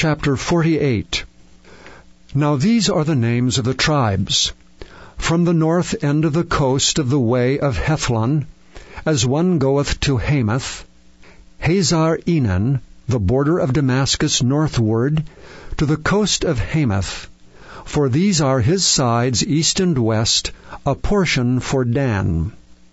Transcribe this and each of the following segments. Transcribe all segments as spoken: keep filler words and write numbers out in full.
chapter forty-eight. Now these are the names of the tribes. From the north end of the coast of the way of Hethlon, as one goeth to Hamath, Hazar Enan, the border of Damascus northward, to the coast of Hamath. For these are his sides east and west, a portion for Dan.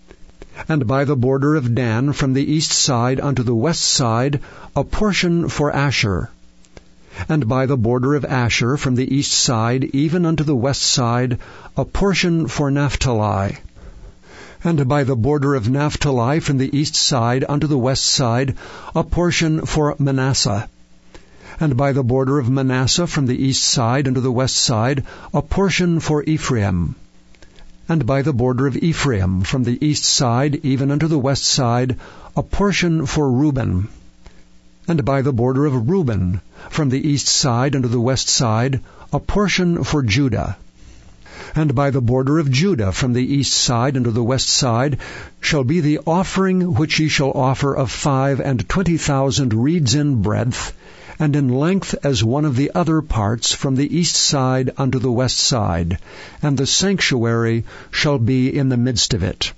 And by the border of Dan from the east side unto the west side, a portion for Asher. And by the border of Asher from the east side even unto the west side, a portion for Naphtali. And by the border of Naphtali from the east side unto the west side, a portion for Manasseh. And by the border of Manasseh from the east side unto the west side, a portion for Ephraim. And by the border of Ephraim from the east side even unto the west side, a portion for Reuben. And by the border of Reuben from the east side unto the west side, a portion for Judah. And by the border of Judah from the east side unto the west side shall be the offering which ye shall offer of five and twenty thousand reeds in breadth, and in length as one of the other parts from the east side unto the west side, and the sanctuary shall be in the midst of it.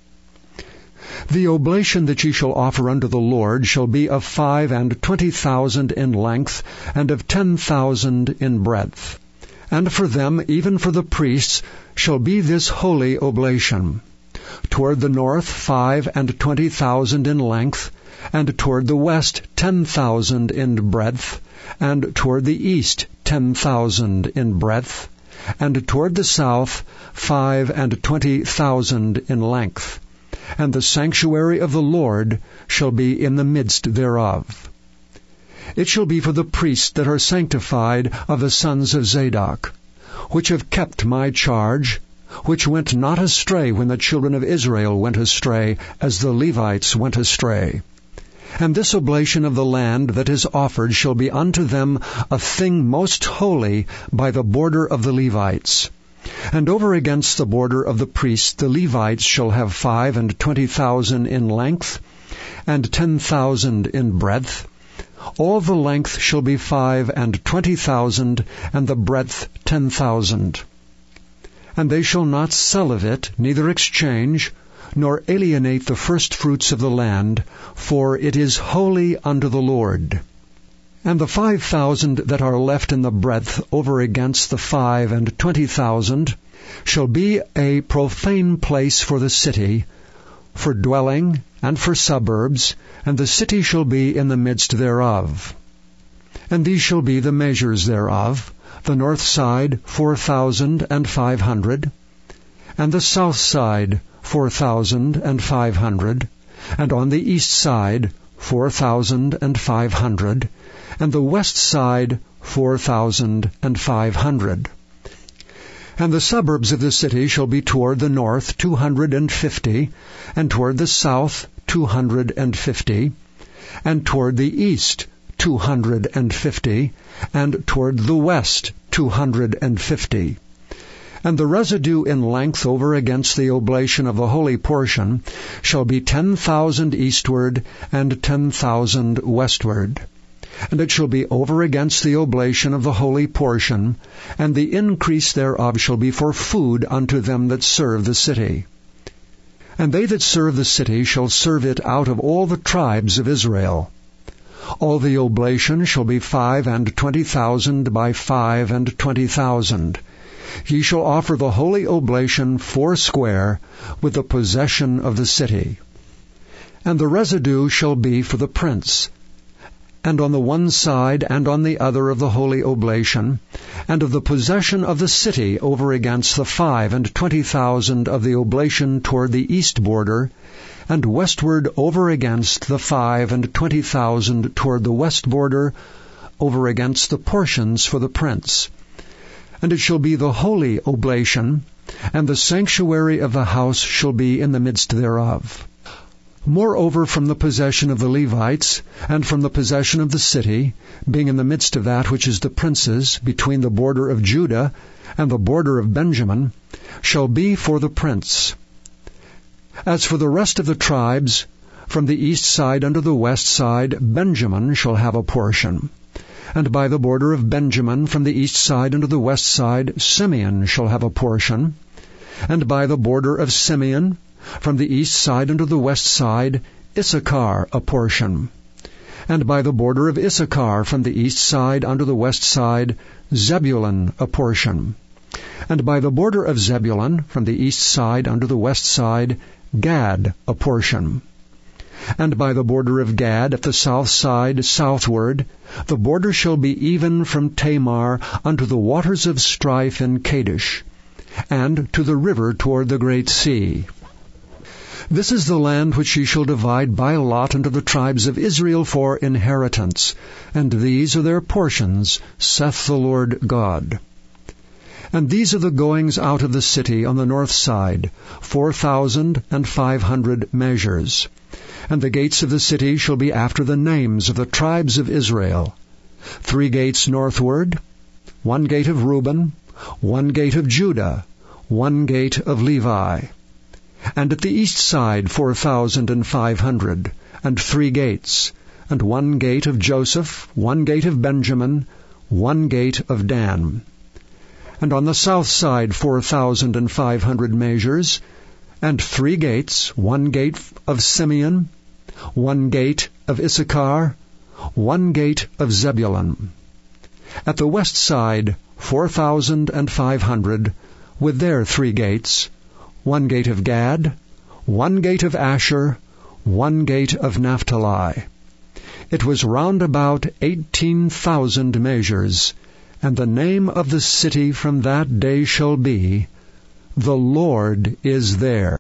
The oblation that ye shall offer unto the Lord shall be of five and twenty thousand in length, and of ten thousand in breadth. And for them, even for the priests, shall be this holy oblation. Toward the north five and twenty thousand in length, and toward the west ten thousand in breadth, and toward the east ten thousand in breadth, and toward the south five and twenty thousand in length. And the sanctuary of the Lord shall be in the midst thereof. It shall be for the priests that are sanctified of the sons of Zadok, which have kept my charge, which went not astray when the children of Israel went astray, as the Levites went astray. And this oblation of the land that is offered shall be unto them a thing most holy by the border of the Levites. And over against the border of the priests the Levites shall have five and twenty thousand in length, and ten thousand in breadth. All the length shall be five and twenty thousand, and the breadth ten thousand. And they shall not sell of it, neither exchange, nor alienate the firstfruits of the land, for it is holy unto the Lord. And the five thousand that are left in the breadth over against the five and twenty thousand shall be a profane place for the city, for dwelling, and for suburbs, and the city shall be in the midst thereof. And these shall be the measures thereof: the north side four thousand and five hundred, and the south side four thousand and five hundred, and on the east side four thousand and five hundred, and the west side four thousand and five hundred. And the suburbs of the city shall be toward the north two hundred and fifty, and toward the south two hundred and fifty, and toward the east two hundred and fifty, and toward the west two hundred and fifty. And the residue in length over against the oblation of the holy portion shall be ten thousand eastward, and ten thousand westward. And it shall be over against the oblation of the holy portion, and the increase thereof shall be for food unto them that serve the city. And they that serve the city shall serve it out of all the tribes of Israel. All the oblation shall be five and twenty thousand by five and twenty thousand. Ye shall offer the holy oblation foursquare, with the possession of the city. And the residue shall be for the prince, and on the one side and on the other of the holy oblation, and of the possession of the city over against the five and twenty thousand of the oblation toward the east border, and westward over against the five and twenty thousand toward the west border, over against the portions for the prince. And it shall be the holy oblation, and the sanctuary of the house shall be in the midst thereof. Moreover, from the possession of the Levites, and from the possession of the city, being in the midst of that which is the prince's, between the border of Judah and the border of Benjamin, shall be for the prince. As for the rest of the tribes, from the east side unto the west side, Benjamin shall have a portion. And by the border of Benjamin from the east side unto the west side Simeon shall have a portion. And by the border of Simeon from the east side unto the west side Issachar a portion. And by the border of Issachar from the east side unto the west side Zebulun a portion. And by the border of Zebulun from the east side unto the west side Gad a portion. And by the border of Gad at the south side southward, the border shall be even from Tamar unto the waters of strife in Kadesh, and to the river toward the great sea. This is the land which ye shall divide by lot unto the tribes of Israel for inheritance, and these are their portions, saith the Lord God. And these are the goings out of the city on the north side, four thousand and five hundred measures. And the gates of the city shall be after the names of the tribes of Israel. Three gates northward, one gate of Reuben, one gate of Judah, one gate of Levi. And at the east side four thousand and five hundred, and three gates, and one gate of Joseph, one gate of Benjamin, one gate of Dan. And on the south side four thousand and five hundred measures, and three gates, one gate of Simeon, one gate of Issachar, one gate of Zebulun. At the west side four thousand and five hundred, with their three gates, one gate of Gad, one gate of Asher, one gate of Naphtali. It was round about eighteen thousand measures, and the name of the city from that day shall be, The Lord is there.